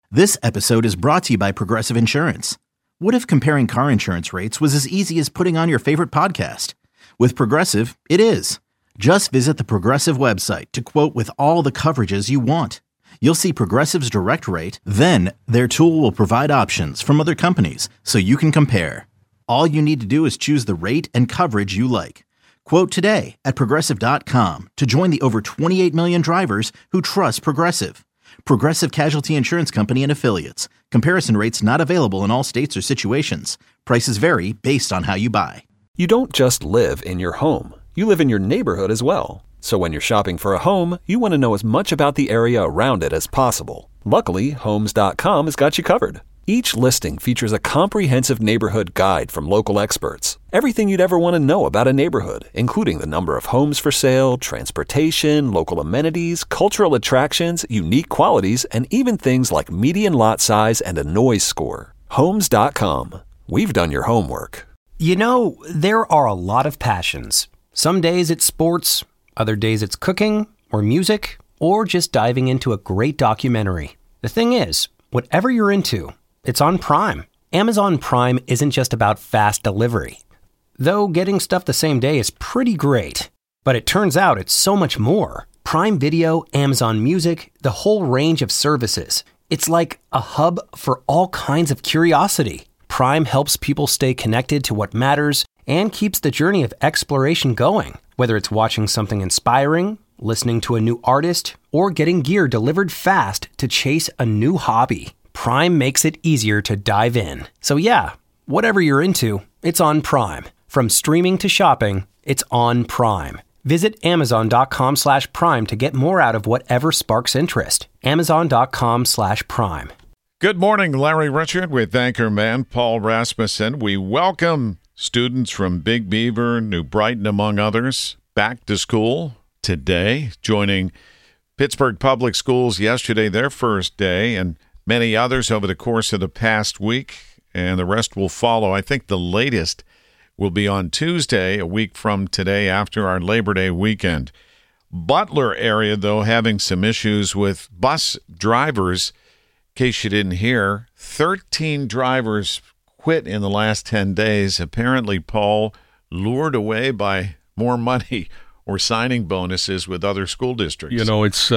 This episode is brought to you by Progressive Insurance. What if comparing car insurance rates was as easy as putting on your favorite podcast? With Progressive, it is. Just visit the Progressive website to quote with all the coverages you want. You'll see Progressive's direct rate, then their tool will provide options from other companies so you can compare. All you need to do is choose the rate and coverage you like. Quote today at Progressive.com to join the over 28 million drivers who trust Progressive. Progressive Casualty Insurance Company and Affiliates. Comparison rates not available in all states or situations. Prices vary based on how you buy. You don't just live in your home. You live in your neighborhood as well. So when you're shopping for a home, you want to know as much about the area around it as possible. Luckily, Homes.com has got you covered. Each listing features a comprehensive neighborhood guide from local experts. Everything you'd ever want to know about a neighborhood, including the number of homes for sale, transportation, local amenities, cultural attractions, unique qualities, and even things like median lot size and a noise score. Homes.com. We've done your homework. You know, there are a lot of passions. Some days it's sports, other days it's cooking, or music, or just diving into a great documentary. The thing is, whatever you're into, it's on Prime. Amazon Prime isn't just about fast delivery. Though getting stuff the same day is pretty great. But it turns out it's so much more. Prime Video, Amazon Music, the whole range of services. It's like a hub for all kinds of curiosity. Prime helps people stay connected to what matters and keeps the journey of exploration going. Whether it's watching something inspiring, listening to a new artist, or getting gear delivered fast to chase a new hobby. Prime makes it easier to dive in. So yeah, whatever you're into, it's on Prime. From streaming to shopping, it's on Prime. Visit Amazon.com/Prime to get more out of whatever sparks interest. Amazon.com/Prime. Good morning, Larry Richard with Anchorman Paul Rasmussen. We welcome students from Big Beaver, New Brighton, among others, back to school today, joining Pittsburgh Public Schools yesterday, their first day, and many others over the course of the past week, and the rest will follow. I think the latest will be on Tuesday, a week from today, after our Labor Day weekend. Butler area, though, having some issues with bus drivers. In case you didn't hear, 13 drivers quit in the last 10 days. Apparently, Paul, lured away by more money or signing bonuses with other school districts. You know, it's.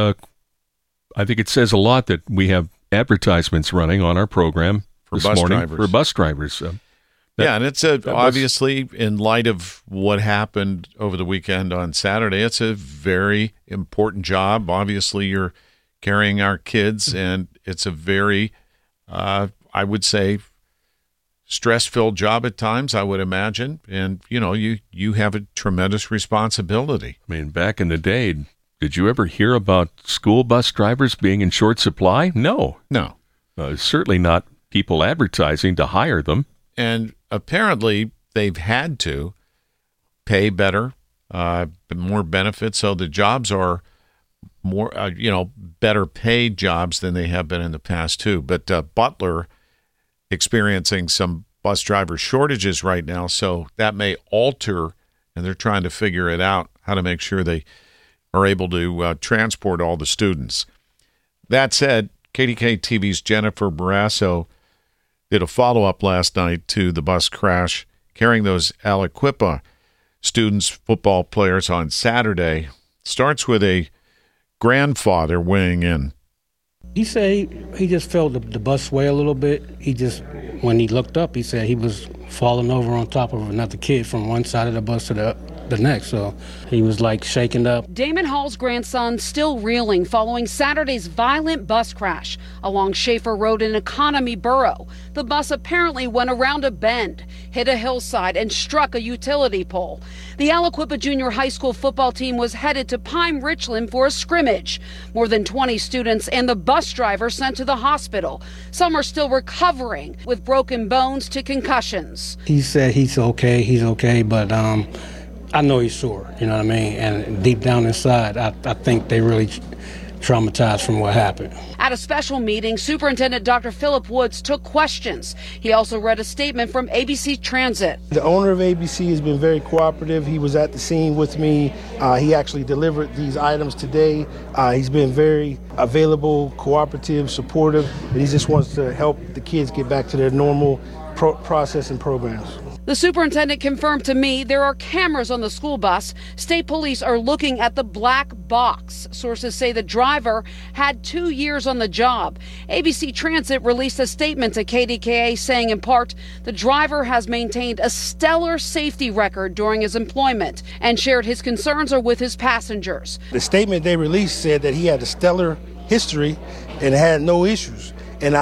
I think it says a lot that we have advertisements running on our program for this bus morning drivers. for bus drivers. And it's obviously, in light of what happened over the weekend on Saturday, it's a very important job. Obviously, you're carrying our kids, and it's a very, I would say, stress-filled job at times, I would imagine. And, you know, you have a tremendous responsibility. I mean, back in the day, did you ever hear about school bus drivers being in short supply? No. Certainly not people advertising to hire them. And apparently they've had to pay better, more benefits, so the jobs are more, better paid jobs than they have been in the past too. But Butler experiencing some bus driver shortages right now, so that may alter, and they're trying to figure it out, how to make sure they are able to transport all the students. That said, KDK TV's Jennifer Barrasso did a follow-up last night to the bus crash, carrying those Aliquippa students, football players, on Saturday. Starts with a grandfather weighing in. He said he just felt the bus sway a little bit. When he looked up, he said he was falling over on top of another kid from one side of the bus to the next. So he was like shaken up. Damon Hall's grandson still reeling following Saturday's violent bus crash along Schaefer Road in Economy Borough. The bus apparently went around a bend, hit a hillside, and struck a utility pole. The Aliquippa Junior High School football team was headed to Pine Richland for a scrimmage. More than 20 students and the bus driver sent to the hospital. Some are still recovering, with broken bones to concussions. He said he's okay, but I know he's sore, you know what I mean? And deep down inside, I think they traumatized from what happened. At a special meeting, Superintendent Dr. Philip Woods took questions. He also read a statement from ABC Transit. The owner of ABC has been very cooperative. He was at the scene with me. He actually delivered these items today. He's been very available, cooperative, supportive, and he just wants to help the kids get back to their normal process and programs. The superintendent confirmed to me there are cameras on the school bus. State police are looking at the black box. Sources say the driver had 2 years on the job. ABC Transit released a statement to KDKA saying, in part, the driver has maintained a stellar safety record during his employment and shared his concerns are with his passengers. The statement they released said that he had a stellar history and had no issues. And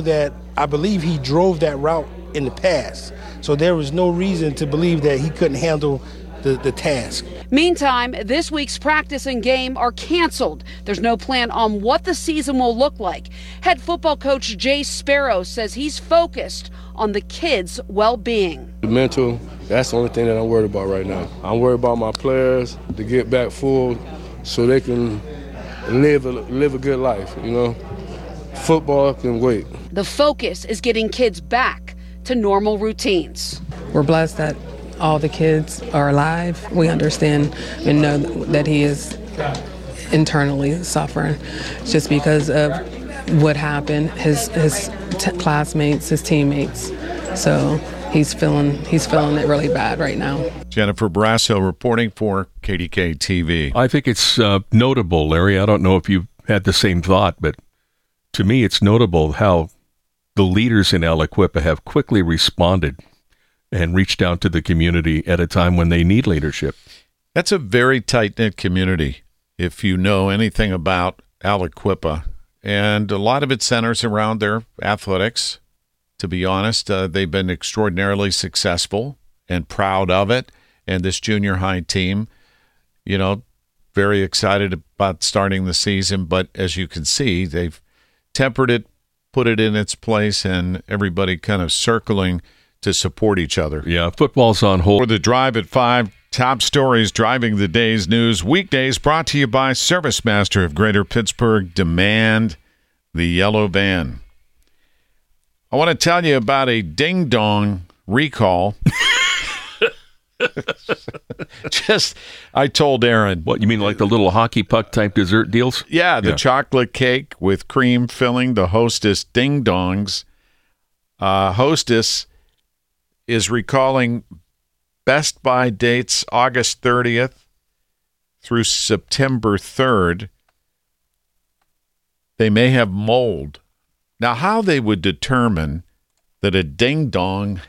I believe he drove that route in the past. So there was no reason to believe that he couldn't handle the task. Meantime, this week's practice and game are canceled. There's no plan on what the season will look like. Head football coach Jay Sparrow says he's focused on the kids' well-being. The mental, that's the only thing that I'm worried about right now. I'm worried about my players to get back full so they can live a good life, you know. Football can wait. The focus is getting kids back to normal routines. We're blessed that all the kids are alive. We understand and know that he is internally suffering just because of what happened, his classmates, his teammates. So he's feeling it really bad right now. Jennifer Barrasso reporting for KDK TV. I think it's notable, Larry. I don't know if you had the same thought, but to me it's notable how the leaders in Aliquippa have quickly responded and reached out to the community at a time when they need leadership. That's a very tight-knit community, if you know anything about Aliquippa. And a lot of it centers around their athletics. To be honest, they've been extraordinarily successful and proud of it. And this junior high team, you know, very excited about starting the season. But as you can see, they've tempered it, put it in its place, and everybody kind of circling to support each other. Yeah, football's on hold. For the Drive at 5, top stories driving the day's news. Weekdays brought to you by ServiceMaster of Greater Pittsburgh. Demand the yellow van. I want to tell you about a ding-dong recall. I told Aaron. What, you mean like the little hockey puck type dessert deals? Yeah, the chocolate cake with cream filling, the Hostess Ding Dongs. Hostess is recalling Best Buy dates August 30th through September 3rd. They may have mold. Now, how they would determine that a ding dong...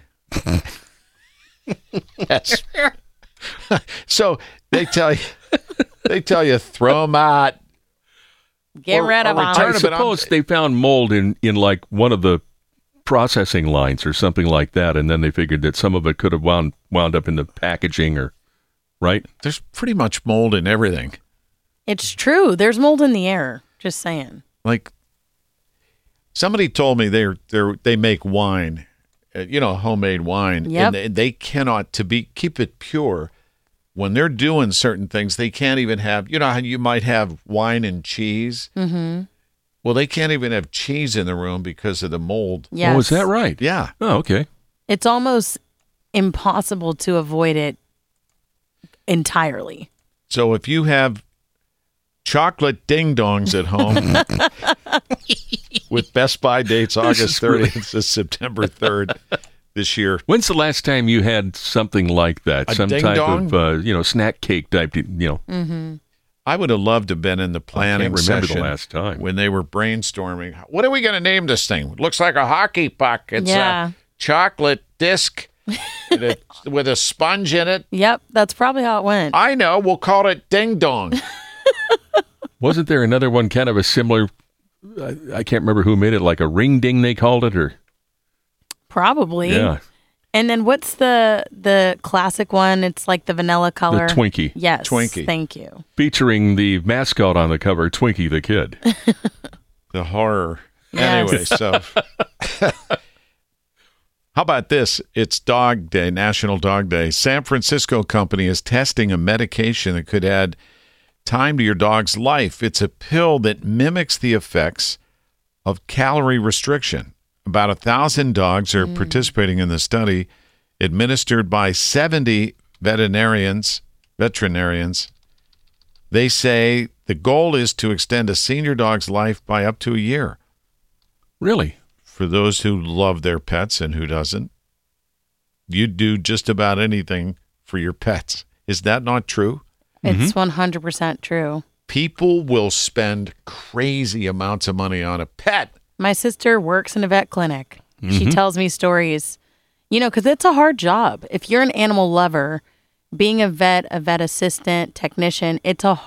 Yes. So they tell you throw them out. Get rid of them. I suppose they found mold in like one of the processing lines or something like that, and then they figured that some of it could have wound up in the packaging, or right? There's pretty much mold in everything. It's true. There's mold in the air. Just saying. Like somebody told me they make wine. Homemade wine. Yep. And they cannot, keep it pure, when they're doing certain things, they can't even have, how you might have wine and cheese? Mm-hmm. Well, they can't even have cheese in the room because of the mold. Yes. Oh, is that right? Yeah. Oh, okay. It's almost impossible to avoid it entirely. So if you have chocolate ding-dongs at home with Best Buy dates August 30th to September 3rd this year. When's the last time you had something like that? A some ding-dong? type of, snack cake type, Mm-hmm. I would have loved to have been in the planning session the last time when they were brainstorming. What are we going to name this thing? It looks like a hockey puck. It's a chocolate disc with a sponge in it. Yep, that's probably how it went. I know. We'll call it Ding Dong. Wasn't there another one kind of a similar, I can't remember who made it, like a ring ding they called it, or? Probably. Yeah. And then what's the classic one? It's like the vanilla color. The Twinkie. Yes. Twinkie. Thank you. Featuring the mascot on the cover, Twinkie the Kid. The horror. Yes. Anyway, so how about this? It's Dog Day, National Dog Day. San Francisco company is testing a medication that could add time to your dog's life. It's a pill that mimics the effects of calorie restriction. About 1,000 dogs are participating in the study, administered by 70 veterinarians. They say the goal is to extend a senior dog's life by up to a year. Really? For those who love their pets and who doesn't, you'd do just about anything for your pets. Is that not true? It's 100% true. People will spend crazy amounts of money on a pet. My sister works in a vet clinic. She tells me stories, because it's a hard job. If you're an animal lover, being a vet assistant, technician, it's a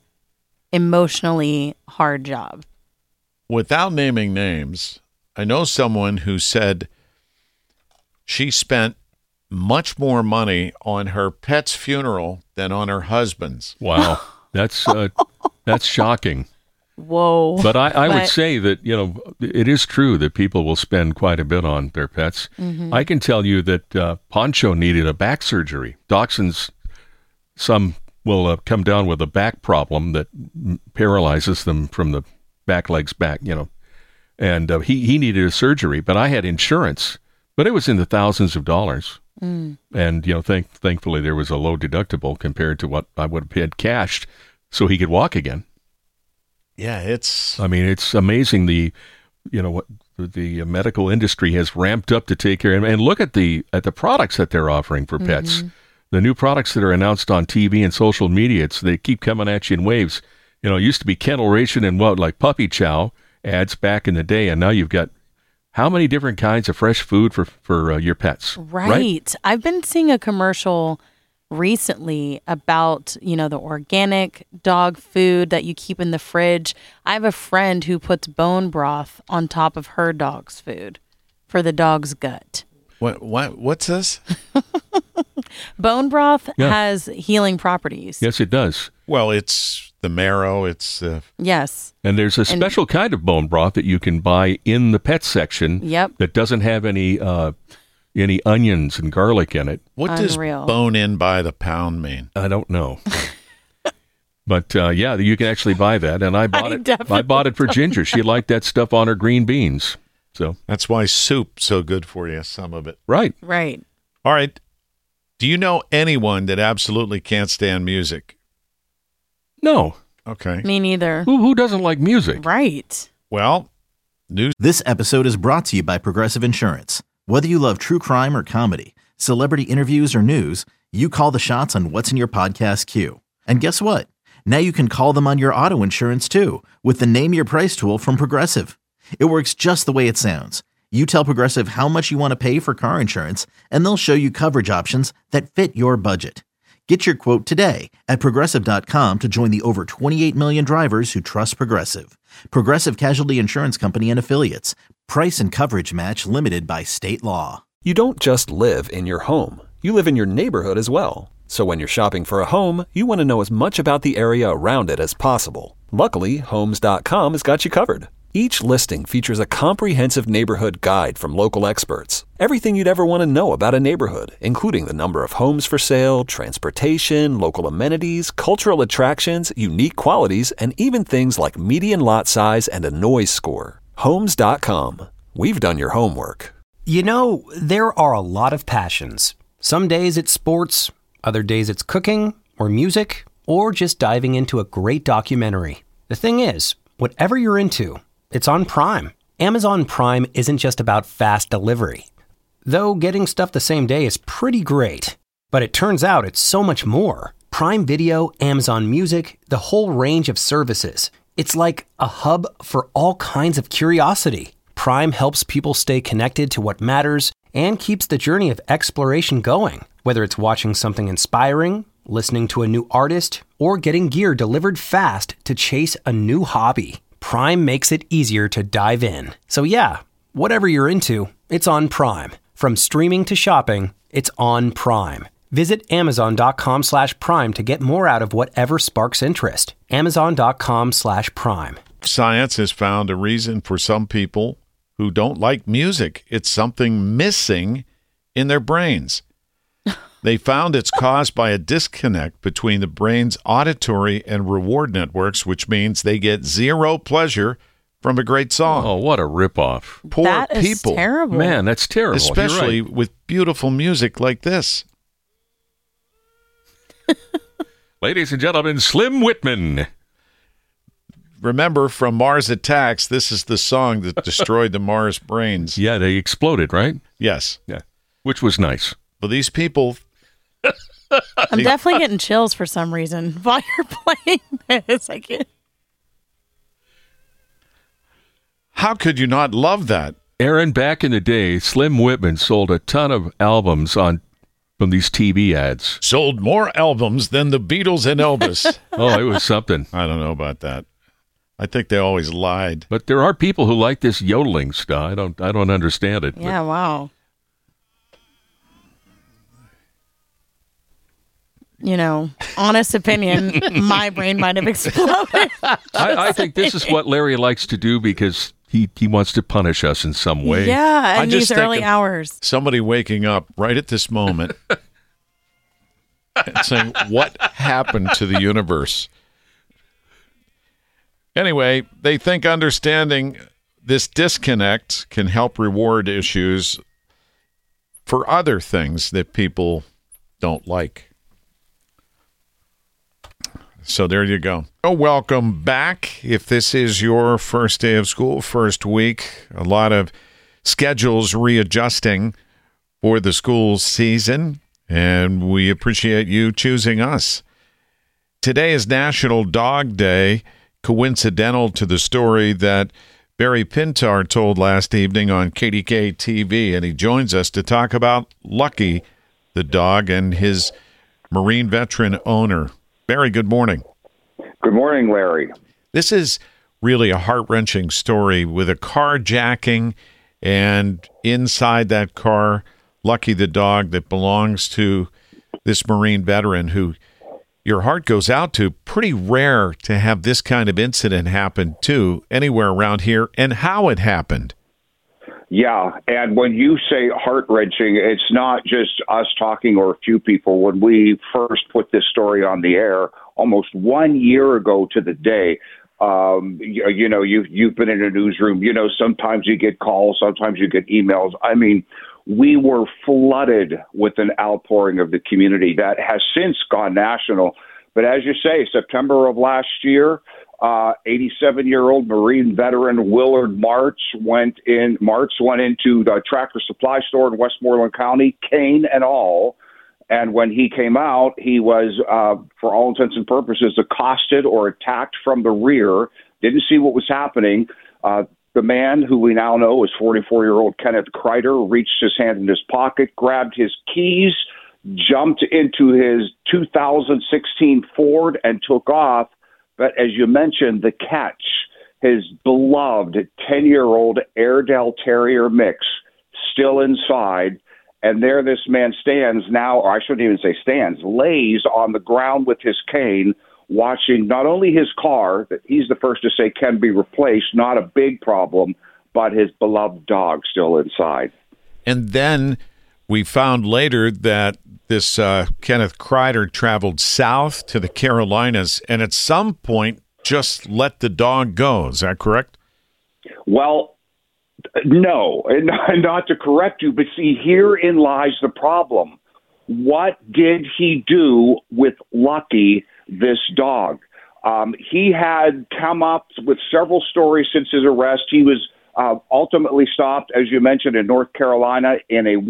emotionally hard job. Without naming names, I know someone who said she spent much more money on her pet's funeral than on her husband's. Wow. That's shocking. Whoa. But I would say that, it is true that people will spend quite a bit on their pets. I can tell you that Poncho needed a back surgery. Dachshunds, some will come down with a back problem that paralyzes them from the back legs back, And he needed a surgery, but I had insurance, but it was in the thousands of dollars. And, thankfully there was a low deductible compared to what I would have had cashed so he could walk again. Yeah, it's amazing what the medical industry has ramped up to take care of. And look at the products that they're offering for pets. The new products that are announced on TV and social media, they keep coming at you in waves. It used to be kennel ration and like puppy chow ads back in the day, and now you've got how many different kinds of fresh food for your pets? Right. I've been seeing a commercial recently about, the organic dog food that you keep in the fridge. I have a friend who puts bone broth on top of her dog's food for the dog's gut. What's this? Bone broth has healing properties. Yes, it does. Well, it's the marrow. Yes. And there's a special kind of bone broth that you can buy in the pet section. Yep. That doesn't have any onions and garlic in it. What Unreal. Does bone in by the pound mean? I don't know. But you can actually buy that, and I bought it. I bought it for Ginger. She liked that stuff on her green beans. So that's why soup's so good for you. Some of it. Right. Right. All right. Do you know anyone that absolutely can't stand music? No. Okay. Me neither. Who doesn't like music? Right. Well, news. This episode is brought to you by Progressive Insurance. Whether you love true crime or comedy, celebrity interviews or news, you call the shots on what's in your podcast queue. And guess what? Now you can call them on your auto insurance too with the Name Your Price tool from Progressive. It works just the way it sounds. You tell Progressive how much you want to pay for car insurance, and they'll show you coverage options that fit your budget. Get your quote today at Progressive.com to join the over 28 million drivers who trust Progressive. Progressive Casualty Insurance Company and Affiliates. Price and coverage match limited by state law. You don't just live in your home. You live in your neighborhood as well. So when you're shopping for a home, you want to know as much about the area around it as possible. Luckily, Homes.com has got you covered. Each listing features a comprehensive neighborhood guide from local experts. Everything you'd ever want to know about a neighborhood, including the number of homes for sale, transportation, local amenities, cultural attractions, unique qualities, and even things like median lot size and a noise score. Homes.com. We've done your homework. There are a lot of passions. Some days it's sports, other days it's cooking, or music, or just diving into a great documentary. The thing is, whatever you're into, it's on Prime. Amazon Prime isn't just about fast delivery. Though getting stuff the same day is pretty great. But it turns out it's so much more. Prime Video, Amazon Music, the whole range of services. It's like a hub for all kinds of curiosity. Prime helps people stay connected to what matters and keeps the journey of exploration going. Whether it's watching something inspiring, listening to a new artist, or getting gear delivered fast to chase a new hobby. Prime makes it easier to dive in. So whatever you're into, it's on Prime. From streaming to shopping, it's on Prime. Visit Amazon.com/Prime to get more out of whatever sparks interest. Amazon.com/Prime. Science has found a reason for some people who don't like music. It's something missing in their brains. They found it's caused by a disconnect between the brain's auditory and reward networks, which means they get zero pleasure from a great song. Oh, what a ripoff. Poor That is people. terrible. Man, that's terrible. You're Especially right. with beautiful music like this. Ladies and gentlemen, Slim Whitman. Remember, from Mars Attacks, this is the song that destroyed the Mars brains. Yeah, they exploded, right? Yes. Yeah. Which was nice. But these people, I'm definitely getting chills for some reason while you're playing this. I can't. how could you not love that? Aaron, back in the day, Slim Whitman sold a ton of albums from these TV ads. Sold more albums than the Beatles and Elvis. Oh, it was something. I don't know about that. I think they always lied. But there are people who like this yodeling stuff. I don't understand it. Yeah, wow. You know, honest opinion, my brain might have exploded. I think this is what Larry likes to do because he wants to punish us in some way. Yeah, I in just these think early of hours. Somebody waking up right at this moment and saying, what happened to the universe? Anyway, they think understanding this disconnect can help reward issues for other things that people don't like. So there you go. Oh, welcome back. If this is your first day of school, first week, a lot of schedules readjusting for the school season, and we appreciate you choosing us. Today is National Dog Day, coincidental to the story that Barry Pintar told last evening on KDK TV, and he joins us to talk about Lucky, the dog, and his Marine veteran owner. Barry, good morning. Good morning, Larry. This is really a heart-wrenching story with a carjacking, and inside that car, Lucky the dog that belongs to this Marine veteran who your heart goes out to. Pretty rare to have this kind of incident happen, too, anywhere around here, and how it happened. Yeah, and when you say heart-wrenching, it's not just us talking or a few people. When we first put this story on the air, almost 1 year ago to the day, you've been in a newsroom. You know, sometimes you get calls, sometimes you get emails. I mean, we were flooded with an outpouring of the community that has since gone national. But as you say, September of last year, 87-year-old Marine veteran Willard Martz went into the Tractor Supply store in Westmoreland County, cane and all. And when he came out, he was, for all intents and purposes, accosted or attacked from the rear. Didn't see what was happening. The man, who we now know is 44-year-old Kenneth Kreider, reached his hand in his pocket, grabbed his keys, jumped into his 2016 Ford, and took off. But as you mentioned, the catch, his beloved 10-year-old Airedale Terrier mix, still inside. And there this man stands now, or I shouldn't even say stands, lays on the ground with his cane, watching not only his car, that he's the first to say can be replaced, not a big problem, but his beloved dog still inside. And then we found later that this Kenneth Kreider traveled south to the Carolinas and at some point just let the dog go. Is that correct? Well, no, and not to correct you, but see, herein lies the problem. What did he do with Lucky, this dog? He had come up with several stories since his arrest. He was ultimately stopped, as you mentioned, in North Carolina in a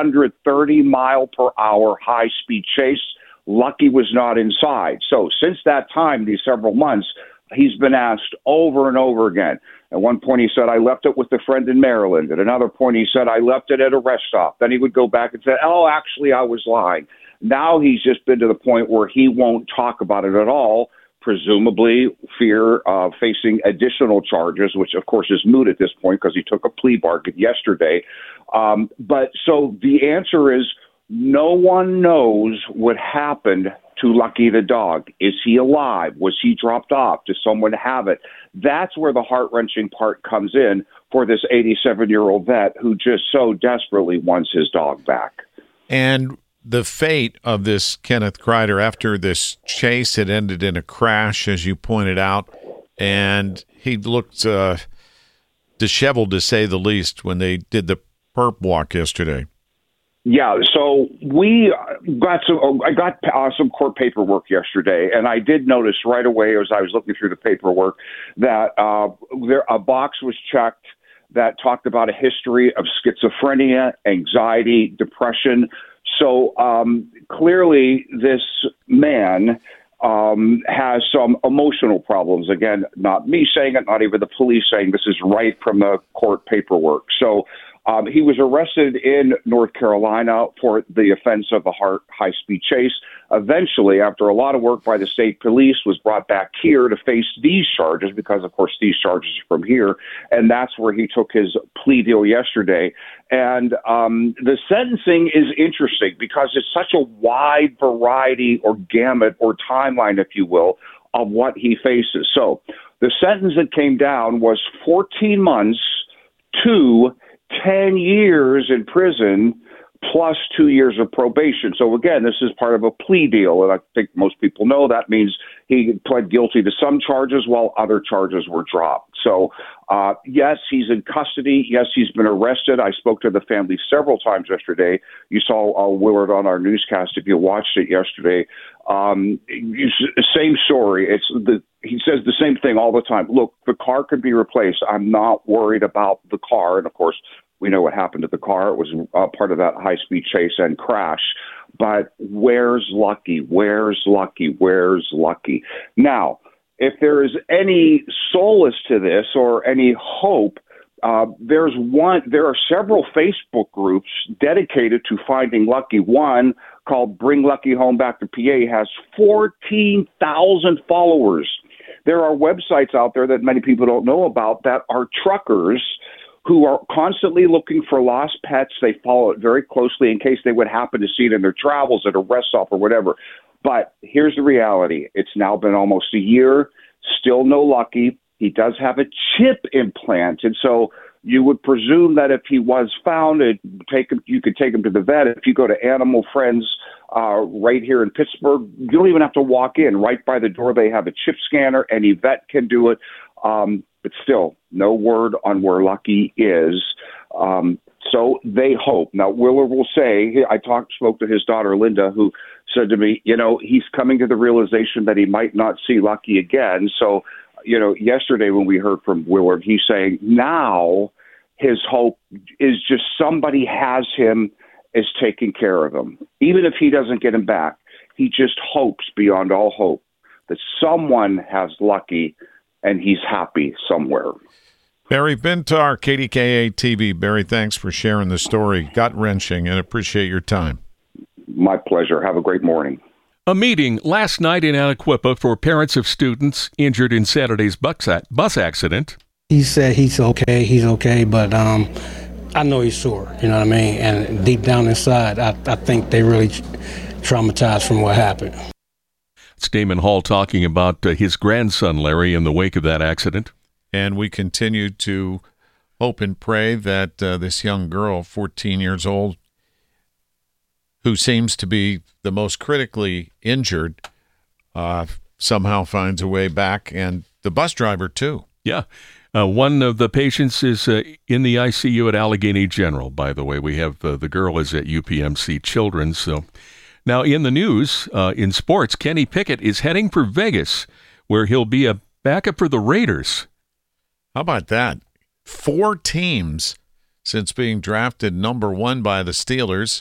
130-mile-per-hour high-speed chase. Lucky was not inside. So since that time, these several months, he's been asked over and over again. At one point, he said, I left it with a friend in Maryland. At another point, he said, I left it at a rest stop. Then he would go back and say, oh, actually, I was lying. Now he's just been to the point where he won't talk about it at all, presumably fear of facing additional charges, which, of course, is moot at this point because he took a plea bargain yesterday. But so the answer is no one knows what happened to Lucky the dog. Is he alive? Was he dropped off? Does someone have it? That's where the heart-wrenching part comes in for this 87-year-old vet who just so desperately wants his dog back. And the fate of this Kenneth Kreider after this chase had ended in a crash, as you pointed out, and he looked disheveled, to say the least, when they did the perp walk yesterday. Yeah, so I got some court paperwork yesterday, and I did notice right away as I was looking through the paperwork that a box was checked that talked about a history of schizophrenia, anxiety, depression. So clearly this man has some emotional problems. Again, not me saying it, not even the police saying this is right from the court paperwork. So he was arrested in North Carolina for the offense of a high-speed chase. Eventually, after a lot of work by the state police, was brought back here to face these charges because, of course, these charges are from here. And that's where he took his plea deal yesterday. And the sentencing is interesting because it's such a wide variety or gamut or timeline, if you will, of what he faces. So the sentence that came down was 14 months to 10 years in prison plus 2 years of probation. So again, this is part of a plea deal, and I think most people know that means he pled guilty to some charges while other charges were dropped. So yes, he's in custody. Yes, he's been arrested. I spoke to the family several times yesterday. You saw Willard on our newscast if you watched it yesterday. Same story. He says the same thing all the time. Look, the car could be replaced. I'm not worried about the car. And of course, we know what happened to the car. It was part of that high-speed chase and crash. But where's Lucky? Where's Lucky? Where's Lucky? Now, if there is any solace to this or any hope, there are several Facebook groups dedicated to finding Lucky. One called Bring Lucky Home Back to PA has 14,000 followers. There are websites out there that many people don't know about that are truckers who are constantly looking for lost pets. They follow it very closely in case they would happen to see it in their travels at a rest stop or whatever. But here's the reality. It's now been almost a year, still no Lucky. He does have a chip implant, and so you would presume that if he was found, you could take him to the vet. If you go to Animal Friends right here in Pittsburgh, you don't even have to walk in. Right by the door, they have a chip scanner. Any vet can do it. But still, no word on where Lucky is. So they hope. Now, Willard will say, I spoke to his daughter, Linda, who said to me, he's coming to the realization that he might not see Lucky again. So, yesterday when we heard from Willard, he's saying now his hope is just somebody has him, is taking care of him. Even if he doesn't get him back, he just hopes beyond all hope that someone has Lucky and he's happy somewhere. Barry Bintar, KDKA TV. Barry, thanks for sharing the story. Gut-wrenching, and appreciate your time. My pleasure. Have a great morning. A meeting last night in Aliquippa for parents of students injured in Saturday's bus accident. He said he's okay, but I know he's sore, you know what I mean? And deep down inside, I think they really traumatized from what happened. It's Damon Hall talking about his grandson, Larry, in the wake of that accident. And we continue to hope and pray that this young girl, 14 years old, who seems to be the most critically injured, somehow finds a way back, and the bus driver, too. Yeah. One of the patients is in the ICU at Allegheny General, by the way. We have the girl is at UPMC Children's. So now in the news, in sports, Kenny Pickett is heading for Vegas, where he'll be a backup for the Raiders. How about that? 4 teams since being drafted number 1 by the Steelers.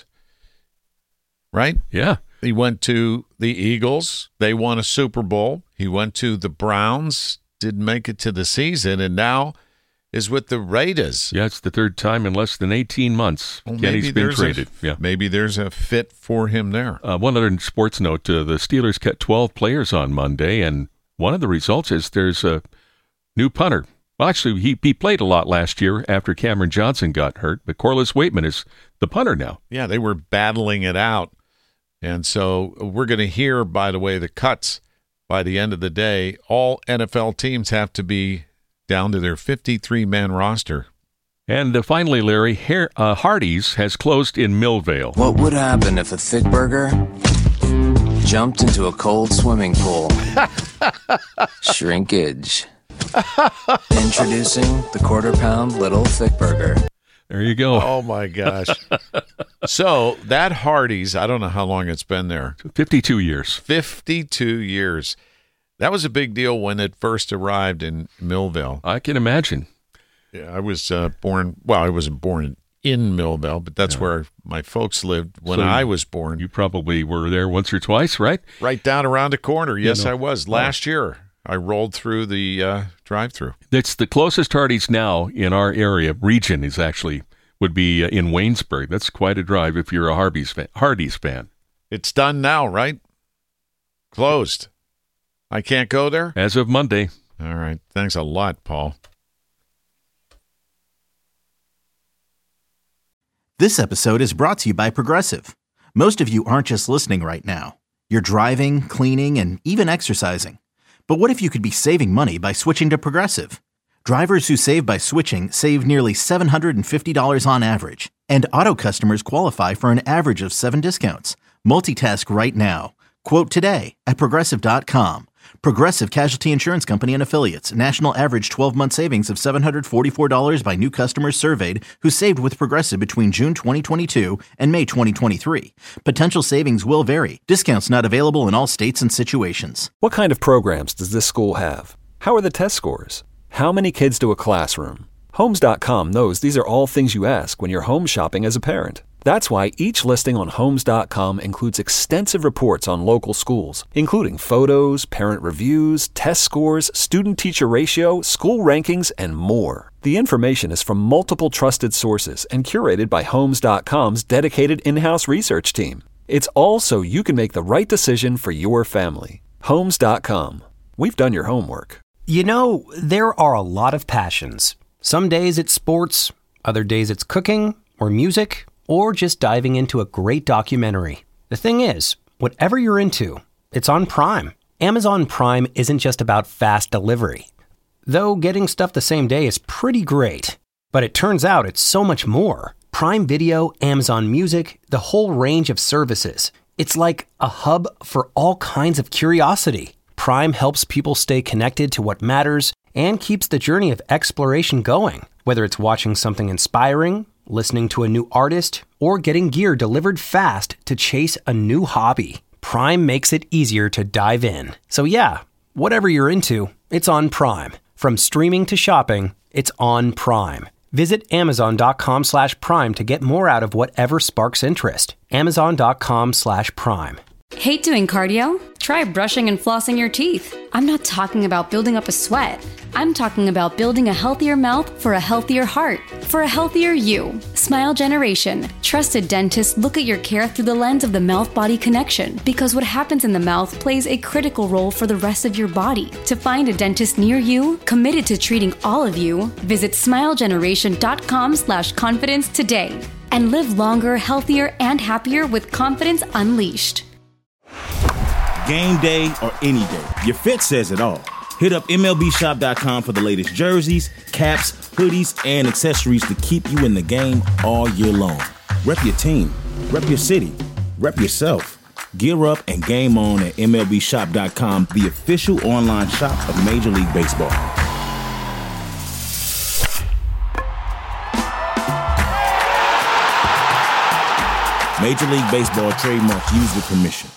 Right? Yeah. He went to the Eagles. They won a Super Bowl. He went to the Browns, didn't make it to the season, and now is with the Raiders. Yeah, it's the third time in less than 18 months. Well, Kenny's been traded. Maybe there's a fit for him there. One other sports note, the Steelers cut 12 players on Monday, and one of the results is there's a new punter. Well, actually, he played a lot last year after Cameron Johnson got hurt, but Corliss Waitman is the punter now. Yeah, they were battling it out. And so we're going to hear, by the way, the cuts by the end of the day. All NFL teams have to be down to their 53-man roster And finally, Larry, Hardee's has closed in Millvale. What would happen if a thick burger jumped into a cold swimming pool? Shrinkage. Introducing the quarter-pound Little Thick Burger. There you go. Oh, my gosh. So that Hardee's, I don't know how long it's been there. 52 years. 52 years. That was a big deal when it first arrived in Millvale. I can imagine. Yeah, I was born, well, I wasn't born in Millvale, but that's where my folks lived when I was born. You probably were there once or twice, right? Right down around the corner. Yes, I was. Last year, I rolled through the drive-through. It's the closest Hardee's now in our area, region is actually, would be in Waynesburg. That's quite a drive if you're a Hardee's fan. It's done now, right? Closed. I can't go there? As of Monday. All right. Thanks a lot, Paul. This episode is brought to you by Progressive. Most of you aren't just listening right now. You're driving, cleaning, and even exercising. But what if you could be saving money by switching to Progressive? Drivers who save by switching save nearly $750 on average. And auto customers qualify for an average of 7 discounts. Multitask right now. Quote today at Progressive.com. Progressive Casualty Insurance Company and Affiliates. National average 12-month savings of $744 by new customers surveyed who saved with Progressive between June 2022 and May 2023. Potential savings will vary. Discounts not available in all states and situations. What kind of programs does this school have? How are the test scores? How many kids do a classroom? Homes.com knows these are all things you ask when you're home shopping as a parent. That's why each listing on Homes.com includes extensive reports on local schools, including photos, parent reviews, test scores, student-teacher ratio, school rankings, and more. The information is from multiple trusted sources and curated by Homes.com's dedicated in-house research team. It's all so you can make the right decision for your family. Homes.com. We've done your homework. You know, there are a lot of passions. Some days it's sports, other days it's cooking or music, or just diving into a great documentary. The thing is, whatever you're into, it's on Prime. Amazon Prime isn't just about fast delivery. Though getting stuff the same day is pretty great. But it turns out it's so much more. Prime Video, Amazon Music, the whole range of services. It's like a hub for all kinds of curiosity. Prime helps people stay connected to what matters and keeps the journey of exploration going. Whether it's watching something inspiring, listening to a new artist, or getting gear delivered fast to chase a new hobby. Prime makes it easier to dive in. So yeah, whatever you're into, it's on Prime. From streaming to shopping, it's on Prime. Visit Amazon.com/Prime to get more out of whatever sparks interest. Amazon.com/Prime. Hate doing cardio? Try brushing and flossing your teeth. I'm not talking about building up a sweat. I'm talking about building a healthier mouth for a healthier heart, for a healthier you. Smile Generation. Trusted dentists look at your care through the lens of the mouth-body connection, because what happens in the mouth plays a critical role for the rest of your body. To find a dentist near you, committed to treating all of you, visit smilegeneration.com/confidence today and live longer, healthier, and happier with confidence unleashed. Game day or any day, your fit says it all. Hit up MLBshop.com for the latest jerseys, caps, hoodies, and accessories to keep you in the game all year long. Rep your team, rep your city, rep yourself. Gear up and game on at MLBshop.com, the official online shop of Major League Baseball. Major League Baseball trademarks used with permission.